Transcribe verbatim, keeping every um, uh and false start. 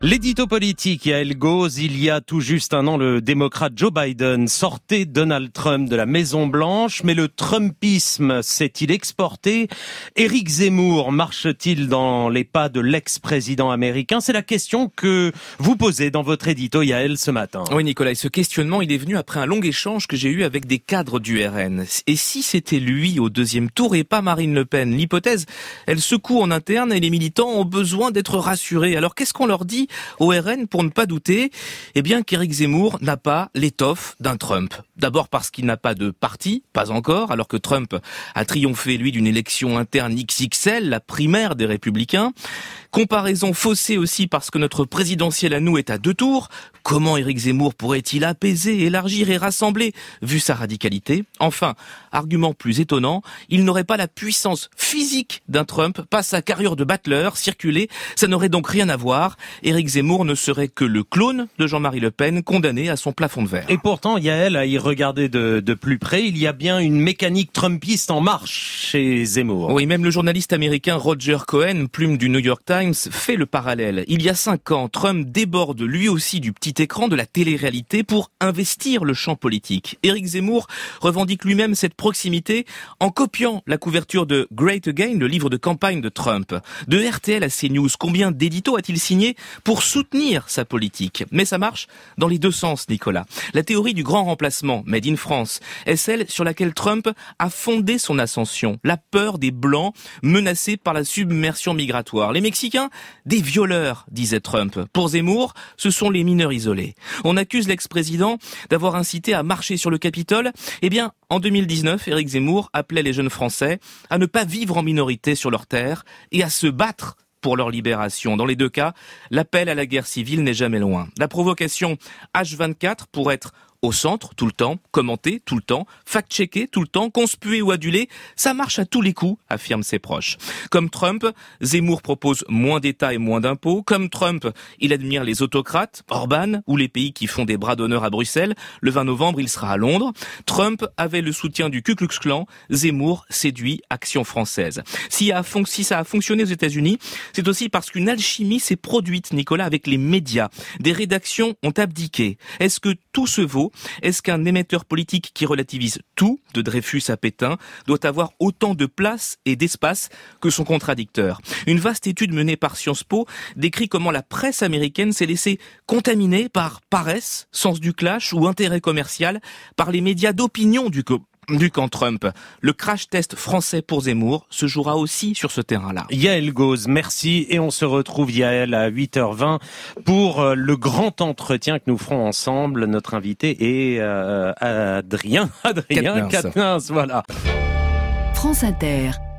L'édito politique, Yael Gauze. Il y a tout juste un an, le démocrate Joe Biden sortait Donald Trump de la Maison-Blanche, mais le Trumpisme s'est-il exporté? Éric Zemmour marche-t-il dans les pas de l'ex-président américain? C'est la question que vous posez dans votre édito, Yael, ce matin. Oui, Nicolas, et ce questionnement, il est venu après un long échange que j'ai eu avec des cadres du R N. Et si c'était lui au deuxième tour et pas Marine Le Pen? L'hypothèse, elle secoue en interne et les militants ont besoin d'être rassurés. Alors qu'est-ce qu'on leur dit au R N pour ne pas douter? Eh bien qu'Éric Zemmour n'a pas l'étoffe d'un Trump. D'abord parce qu'il n'a pas de parti, pas encore, alors que Trump a triomphé, lui, d'une élection interne X X L, la primaire des Républicains. Comparaison faussée aussi parce que notre présidentielle à nous est à deux tours. Comment Éric Zemmour pourrait-il apaiser, élargir et rassembler, vu sa radicalité? Enfin, argument plus étonnant, il n'aurait pas la puissance physique d'un Trump, pas sa carrure de battleur, circuler, ça n'aurait donc rien à voir. Éric Zemmour ne serait que le clone de Jean-Marie Le Pen, condamné à son plafond de verre. Et pourtant, Yael, à y regarder de, de plus près, il y a bien une mécanique trumpiste en marche chez Zemmour. Oui, même le journaliste américain Roger Cohen, plume du New York Times, fait le parallèle. Il y a cinq ans, Trump déborde lui aussi du petit écran de la télé-réalité pour investir le champ politique. Éric Zemmour revendique lui-même cette proximité en copiant la couverture de Great Again, le livre de campagne de Trump. De R T L à CNews, combien d'éditos a-t-il signé pour soutenir sa politique? Mais ça marche dans les deux sens, Nicolas. La théorie du grand remplacement, made in France, est celle sur laquelle Trump a fondé son ascension. La peur des Blancs menacés par la submersion migratoire. Les Mexicains, des violeurs, disait Trump. Pour Zemmour, ce sont les mineurs isolés. On accuse l'ex-président d'avoir incité à marcher sur le Capitole. Eh bien, en deux mille dix-neuf, Éric Zemmour appelait les jeunes Français à ne pas vivre en minorité sur leur terre et à se battre pour leur libération. Dans les deux cas, l'appel à la guerre civile n'est jamais loin. La provocation H vingt-quatre pour être au centre tout le temps, commenter tout le temps, fact-checker tout le temps, conspuer ou aduler, ça marche à tous les coups, affirment ses proches. Comme Trump, Zemmour propose moins d'États et moins d'impôts. Comme Trump, il admire les autocrates, Orban, ou les pays qui font des bras d'honneur à Bruxelles. Le vingt novembre, il sera à Londres. Trump avait le soutien du Ku Klux Klan. Zemmour séduit Action française. Si, a fon- si ça a fonctionné aux États-Unis, c'est aussi parce qu'une alchimie s'est produite, Nicolas, avec les médias. Des rédactions ont abdiqué. Est-ce que tout se vaut? Est-ce qu'un émetteur politique qui relativise tout, de Dreyfus à Pétain, doit avoir autant de place et d'espace que son contradicteur? Une vaste étude menée par Sciences Po décrit comment la presse américaine s'est laissée contaminer par paresse, sens du clash ou intérêt commercial, par les médias d'opinion du co- du camp Trump. Le crash test français pour Zemmour se jouera aussi sur ce terrain-là. Yael Gauze, merci. Et on se retrouve, Yael, à huit heures vingt pour le grand entretien que nous ferons ensemble. Notre invité est euh, Adrien, Adrien Quatennens, voilà. France Inter.